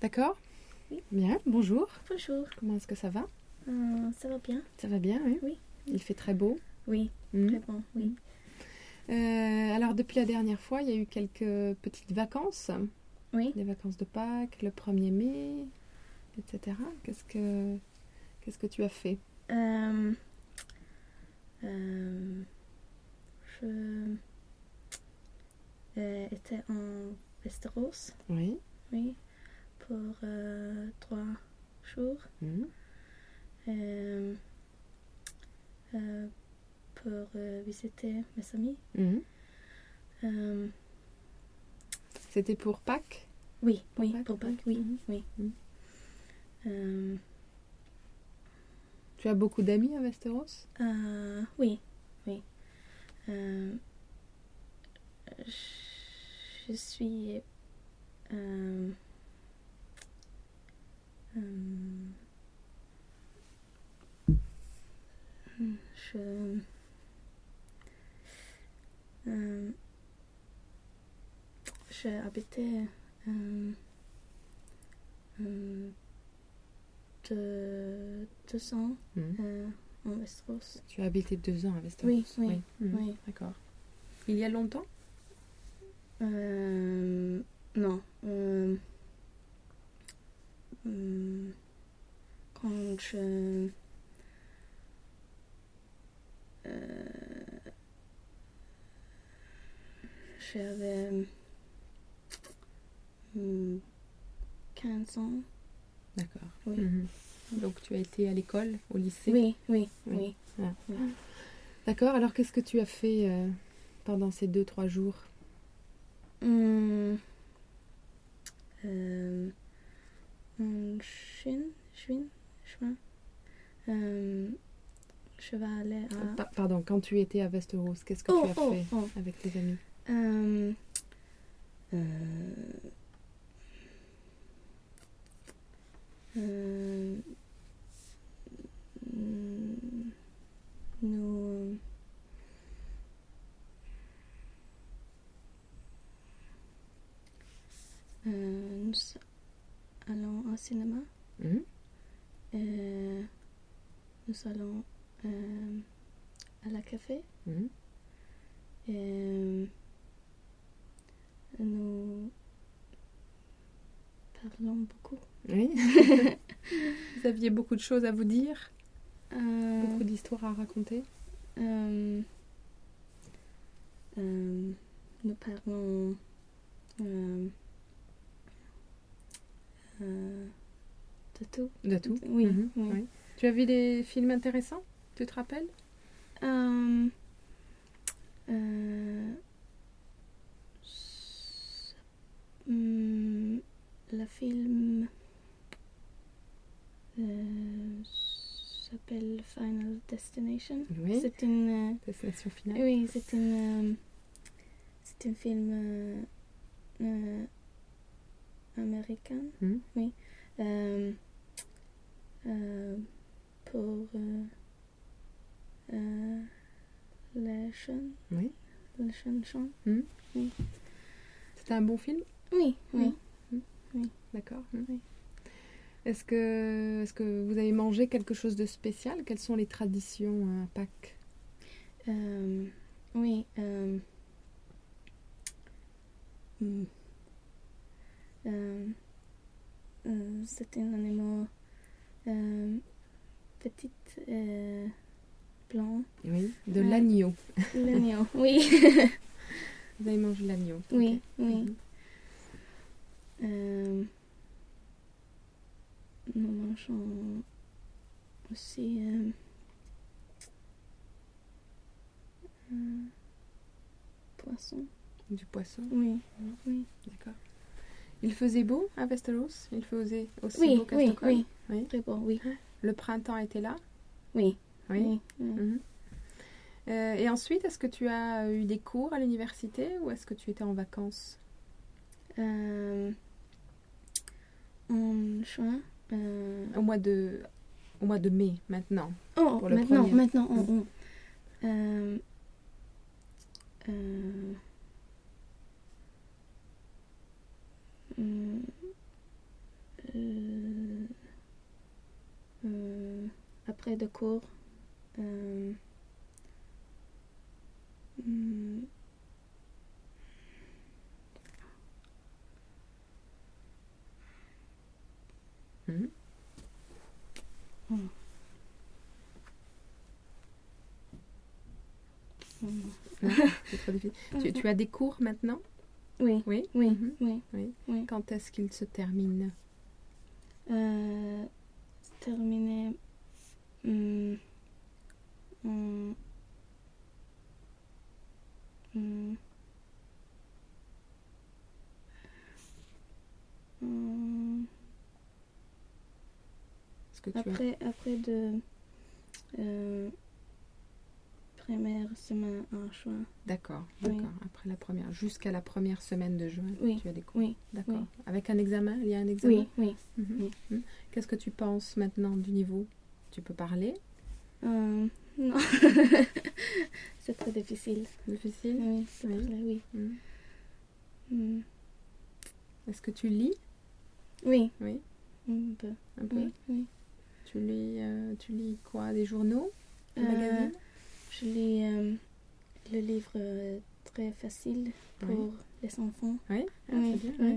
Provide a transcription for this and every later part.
D'accord? Oui. Bien, bonjour. Bonjour. Comment est-ce que ça va? Ça va bien? Ça va bien, oui. Oui. Il fait très beau. Oui, très bon, oui. Alors, depuis la dernière fois, il y a eu quelques petites vacances. Oui. Les vacances de Pâques, le 1er mai, etc. Qu'est-ce que tu as fait? Je étais en Westeros, Oui. oui, pour 3 jours. Pour visiter mes amis. C'était pour Pâques? Oui, Pour oui, Pâques, pour Pâques, oui. oui, oui. Tu as beaucoup d'amis à Westeros? Oui, oui. Je suis j'ai habité 2 ans en Westeros. Tu as habité 2 ans à Westeros? Oui, oui, oui. D'accord. Il y a longtemps? Non. Quand j'avais 15 ans. D'accord. Oui. Donc tu as été à l'école, au lycée? Oui, oui, Oui. oui. Ah. Oui. D'accord, alors qu'est-ce que tu as fait pendant ces 2-3 jours? En juin. Je vais aller à... Pardon, quand tu étais à Westeros, qu'est-ce que tu as fait avec tes amis? Nous allons au cinéma. Nous allons à la café. Nous parlons beaucoup. Oui. Vous aviez beaucoup de choses à vous dire? Beaucoup d'histoires à raconter? Nous parlons de tout. De tout? Oui, Oui. oui. Tu as vu des films intéressants? Tu te rappelles? Le film s'appelle Final Destination. Oui. C'est une Destination finale? oui, c'est un film américain. Oui. Pour les jeunes. Oui. Les jeunes gens. Oui. C'était un bon film? Oui, oui. Oui. D'accord. Oui. Est-ce que vous avez mangé quelque chose de spécial? Quelles sont les traditions à Pâques? Oui. C'est un animal petit blanc. Oui, de l'agneau. L'agneau, oui. Vous avez mangé l'agneau? Oui, Okay. oui. Nous mangeons aussi poisson. Du poisson? Oui, oui. D'accord. Il faisait beau à Westeros? Il faisait aussi Oui, beau qu'à oui, Stockholm? oui. Très beau, oui. Le printemps était là? Oui. Oui. Oui. Et ensuite, est-ce que tu as eu des cours à l'université ou est-ce que tu étais en vacances? En juin. Au mois de mai, maintenant. Oh, pour le maintenant. après de cours, mm, Mhm. mm, mm. Non, c'est trop difficile. Tu as des cours maintenant? Oui, Oui. oui, Mhm. oui, Oui. oui. Quand est-ce qu'ils se terminent? C'est terminé mm, mm, mm, mm. Est-ce que tu as... Après de euh, première semaine en juin. D'accord, Oui. d'accord. Après la première, jusqu'à la première semaine de juin, Oui, tu as des cours. oui, D'accord. oui. Avec un examen? Il y a un examen? Oui, oui. Mhm. Oui. Mhm. Qu'est-ce que tu penses maintenant du niveau? Tu peux parler? Non, c'est très difficile. Difficile? Oui, c'est Oui. parler, oui. Mhm. Mm. Est-ce que tu lis? Oui, Oui, un peu. un peu. Oui, oui. Tu lis quoi? Des journaux? Des Euh, magazines? Je lis le livre très facile pour Oui. les enfants. Oui, ah, Oui, c'est bien. oui. Oui.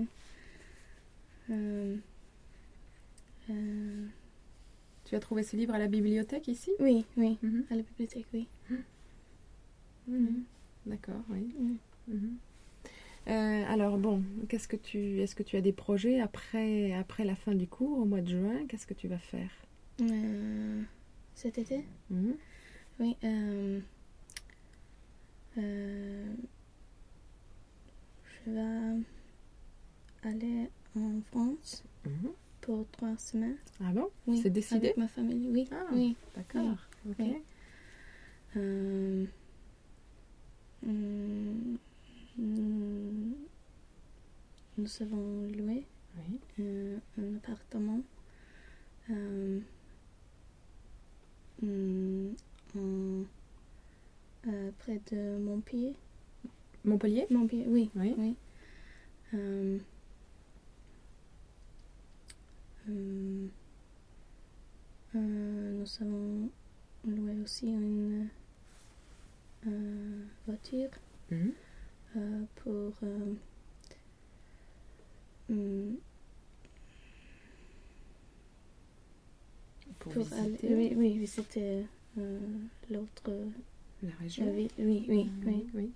Tu as trouvé ce livre à la bibliothèque ici? Oui, oui, Mhm. à la bibliothèque, oui. Mhm. D'accord, oui. Mm. Mhm. Alors bon, est-ce que tu as des projets après la fin du cours, au mois de juin? Qu'est-ce que tu vas faire? Cet été? Mhm. Oui. Je vais aller en France Mhm. pour 3 semaines. Ah bon? Oui, C'est décidé? avec ma famille, oui. Ah, Oui. d'accord. Ok. Oui. Euh, mm, mm, nous avons loué Oui. un appartement mm, en, près de Montpellier. Montpellier? Montpellier, oui. Oui. Oui. Nous avons loué aussi une voiture Mhm. pour mm, Pour pour visiter aller, oui, visiter l'autre la région? ville. Oui, oui, oui. Oui.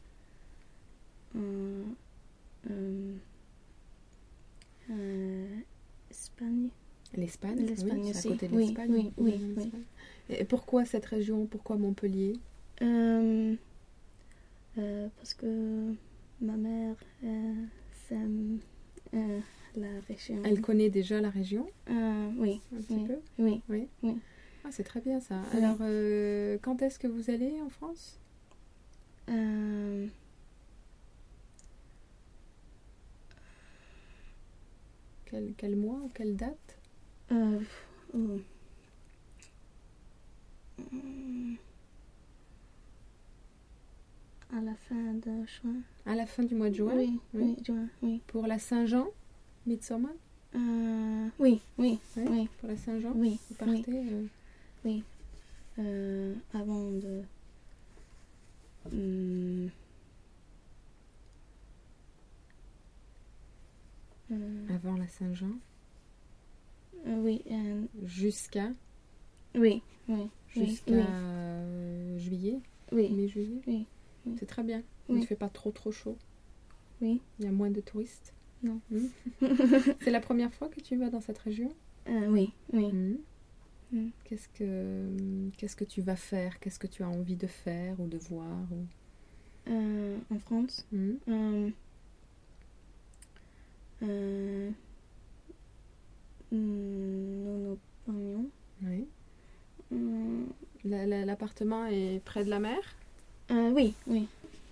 Espagne. L'Espagne? L'Espagne Oui, c'est à aussi. côté de Oui, l'Espagne. oui, beaucoup de oui, régions oui. d'Espagne. Et pourquoi cette région? Pourquoi Montpellier? Parce que ma mère s'aime la région. Elle connaît déjà la région? Oui, Un petit oui, peu? oui, Oui. oui. Ah, c'est très bien ça. Oui. Alors, quand est-ce que vous allez en France? Quel mois ou quelle date? Oh. À la fin de juin. À la fin du mois de juin? Oui, oui, juin, oui. Pour la Saint-Jean? Midsommar? Oui, oui, Oui. oui, Pour la Saint-Jean? oui, Vous partez oui. Avant de... avant la Saint-Jean? oui, Jusqu'à oui, oui, jusqu'à juillet? oui, Mi-juillet? oui, oui. C'est très bien. Oui. Il ne fait pas trop chaud. Oui. Il y a moins de touristes. Non. C'est la première fois que tu vas dans cette région? Oui, oui. Qu'est-ce que tu vas faire? Qu'est-ce que tu as envie de faire ou de voir En France, nous prenions. Oui. L'appartement est près de la mer? Oui, oui.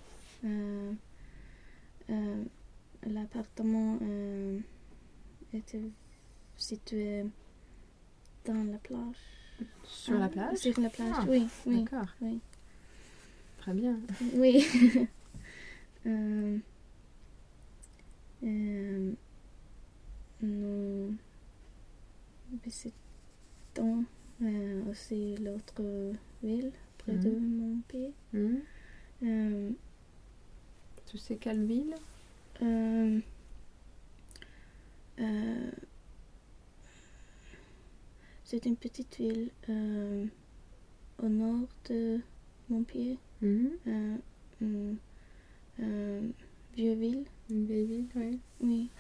L'appartement était situé dans la plage. Sur la plage? Sur la plage, Ah, oui, oui. D'accord. Oui. Très bien. Oui. Nous visitons Aussi l'autre ville près de mon pays. Tu sais quelle ville? C'est une petite ville au nord de Montpellier. Vieux ville. Une vieille ville, oui. Oui.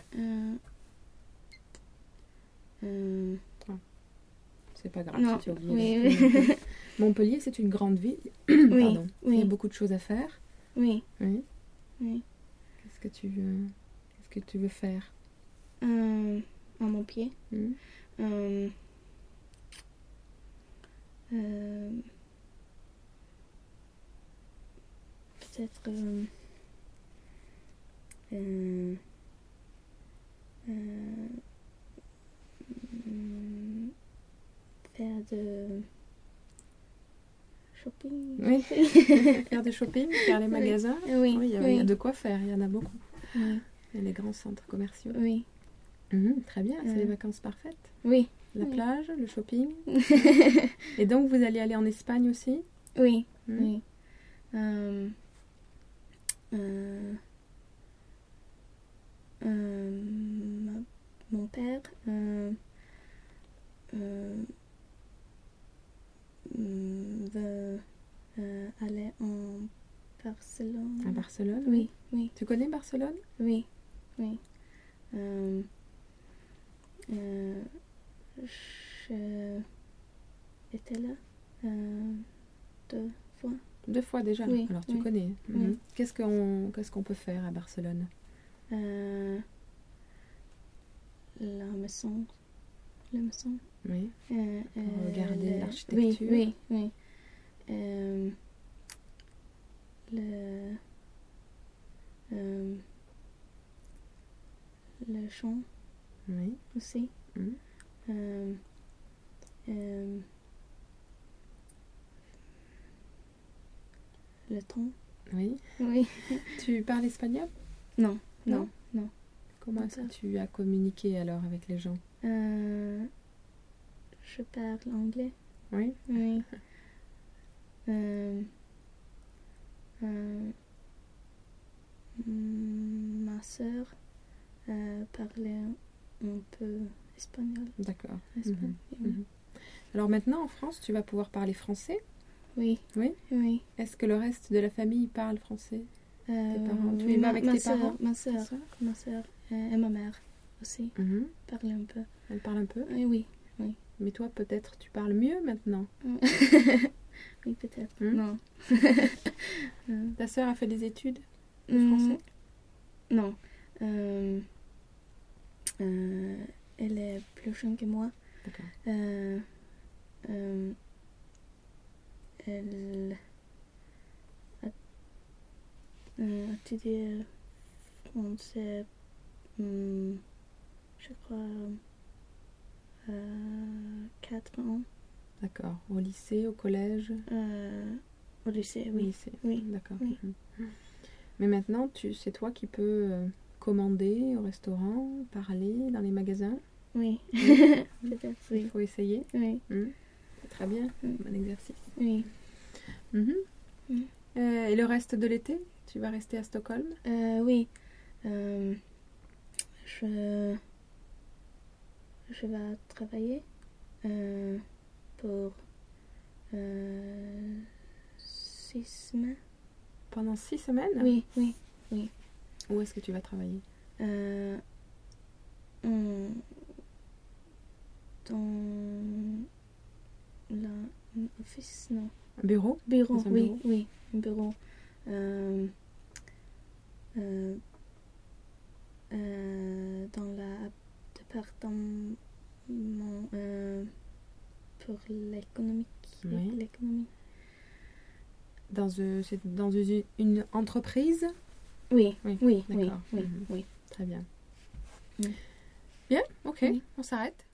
C'est pas grave Non, si tu as oublié. oui, oui. Montpellier, c'est une grande ville. Oui, Pardon. Il y a oui, beaucoup de choses à faire. oui, Oui. oui. Qu'est-ce que tu veux faire? À Montpellier. Peut-être faire de shopping. Oui. Faire du shopping, faire les magasins. Oui, Oui, il y a de quoi faire, il y en a beaucoup. Oui, Il y a les grands centres commerciaux. oui, Très bien, c'est les vacances parfaites. oui. La Oui. plage, le shopping. Et donc, vous allez aller en Espagne aussi? Oui, Mhm. oui. Mon père veut aller en Barcelone. À Barcelone? Oui, oui, Tu connais Barcelone? oui, oui. Je étais là 2 fois. 2 fois déjà? Oui, Alors, tu oui. connais. Oui. Qu'est-ce qu'on peut faire à Barcelone? La maison. La maison. Oui. Regarder le- l'architecture. Oui, oui, oui. Le chant Oui. aussi. Mhm. Le temps. Oui. Oui. Tu parles espagnol? Non, Non. non, non. Comment est-ce que tu as communiqué alors avec les gens? Je parle anglais. Oui. Oui. Ma sœur parlait un peu espagnol. D'accord. Espagnol, oui. Mhm. Alors maintenant, en France, tu vas pouvoir parler français. Oui. Oui. Oui. Est-ce que le reste de la famille parle français? parents. Tu Oui, y vas avec tes parents? Ma sœur et ma mère aussi Mhm. parlent un peu. Elle parle un peu. Oui. Mais toi, peut-être, tu parles mieux maintenant. Oui, peut-être. Hmm. Non. Ta sœur a fait des études de français? Non. Elle est plus jeune que moi. D'accord. Elle a étudié français, je crois, 4 ans. D'accord. Au lycée, au collège? Au lycée, Au oui. lycée. Oui. D'accord. Oui. Mhm. Mais maintenant, c'est toi qui peux commander au restaurant, parler dans les magasins. Oui. Oui. Peut-être, Il oui. faut essayer. Oui. C'est très bien. Mm. Bon exercice. Oui. Mhm. Mm. Et le reste de l'été, tu vas rester à Stockholm? Oui. Je vais travailler pour 6 semaines. Pendant 6 semaines? Oui. Où est-ce que tu vas travailler? Dans l'office, non. Un bureau? Bureau, Dans un oui, bureau. oui, un bureau. Dans la département pour l'économie. Oui. L'économie. C'est dans une entreprise? Oui, Oui, oui, oui, d'accord. oui, Mhm. oui. Très bien. Mm. Bien, ok, Oui. on s'arrête.